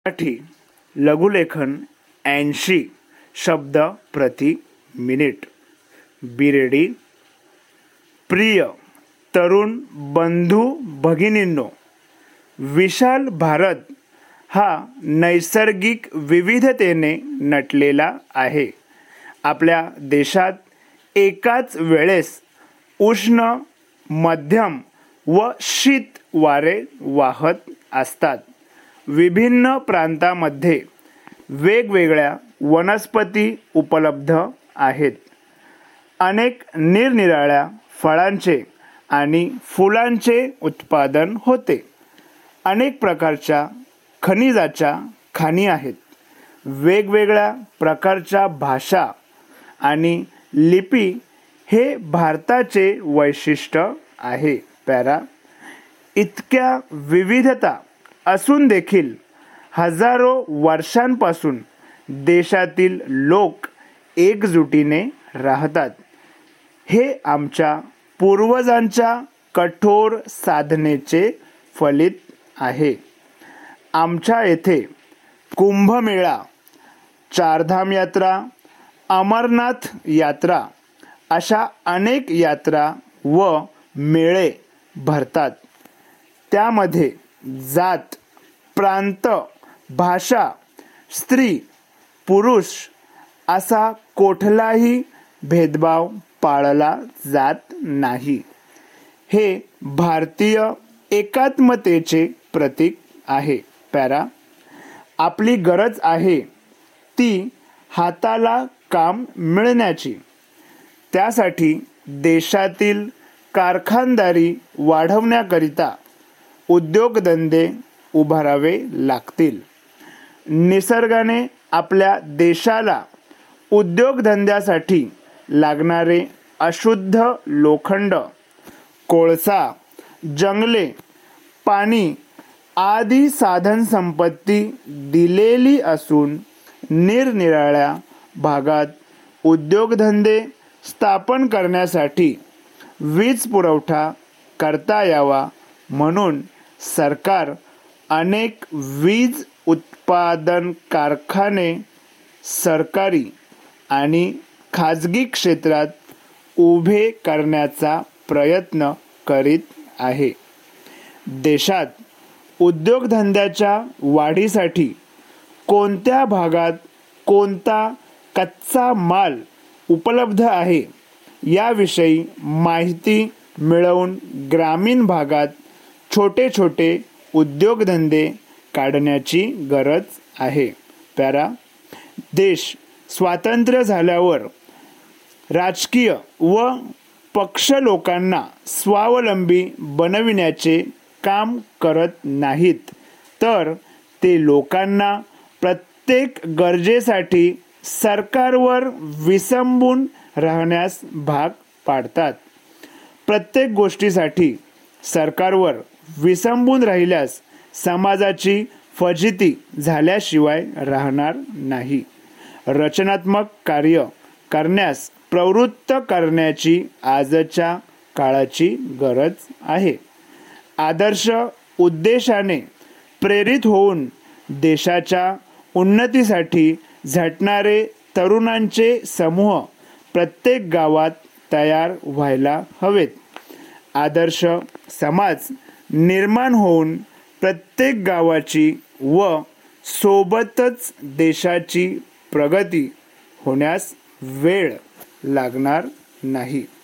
मराठी लघुलेखन 80 शब्द प्रति minute. Be ready. प्रिय तरुण बंधू भगिनींनो, विशाल भारत हा नैसर्गिक विविधतेने नटलेला आहे. आपल्या देशात एकाच वेळेस उष्ण, मध्यम व शीत वारे वाहत असतात. विभिन्न प्रांतांमध्ये वेगवेगळ्या वनस्पती उपलब्ध आहेत. अनेक निरनिराळ्या फळांचे आणि फुलांचे उत्पादन होते. अनेक प्रकारच्या खनिजाच्या खाणी आहेत. वेगवेगळ्या प्रकारच्या भाषा आणि लिपी हे भारताचे वैशिष्ट्य आहे. पॅरा. इतक्या विविधता असून देखील हजारो वर्षांपासून देशातील लोक एकजुटीने राहतात. हे आमच्या पूर्वजांच्या कठोर साधनेचे फलित आहे. आमच्या येथे कुंभमेळा, चारधाम यात्रा, अमरनाथ यात्रा अशा अनेक यात्रा व मेळे भरतात. त्यामध्ये जात, प्रांत, भाषा, स्त्री, पुरुष असा कुठलाही भेदभाव पाळला जात नाही. हे भारतीय एकात्मतेचे प्रतीक आहे. पॅरा. आपली गरज आहे ती हाताला काम मिळण्याची. त्यासाठी देशातील कारखानदारी वाढवण्याकरिता उद्योगधंदे उभारावे लागतील. निसर्गाने आपल्या देशाला उद्योगधंद्यासाठी लागणारे अशुद्ध लोखंड, कोळसा, जंगले, पाणी आदी साधनसंपत्ती दिलेली असून निरनिराळ्या भागात उद्योगधंदे स्थापन करण्यासाठी वीज पुरवठा करता यावा म्हणून सरकार अनेक वीज उत्पादन कारखाने सरकारी आणि खाजगी क्षेत्रात उभे करण्याचा प्रयत्न करीत आहे. देशात उद्योगधंद्याच्या वाढीसाठी कोणत्या भागात कोणता कच्चा माल उपलब्ध आहे याविषयी माहिती मिळवून ग्रामीण भागात छोटे छोटे उद्योगधंदे काढण्याची गरज आहे. पॅरा. देश स्वातंत्र्य झाल्यावर राजकीय व पक्ष लोकांना स्वावलंबी बनविण्याचे काम करत नाहीत, तर ते लोकांना प्रत्येक गरजेसाठी सरकारवर विसंबून राहण्यास भाग पाडतात. प्रत्येक गोष्टीसाठी सरकारवर विसंबून राहिल्यास समाजाची फजिती झाल्याशिवाय राहणार नाही. रचनात्मक कार्य करण्यास प्रवृत्त करण्याची आजच्या काळाची गरज आहे. आदर्श उद्देशाने प्रेरित होऊन देशाच्या उन्नतीसाठी झटणारे तरुणांचे समूह प्रत्येक गावात तयार व्हायला हवेत. आदर्श समाज निर्माण होऊन प्रत्येक गावाची व सोबतच देशाची प्रगती होण्यास वेळ लागणार नाही.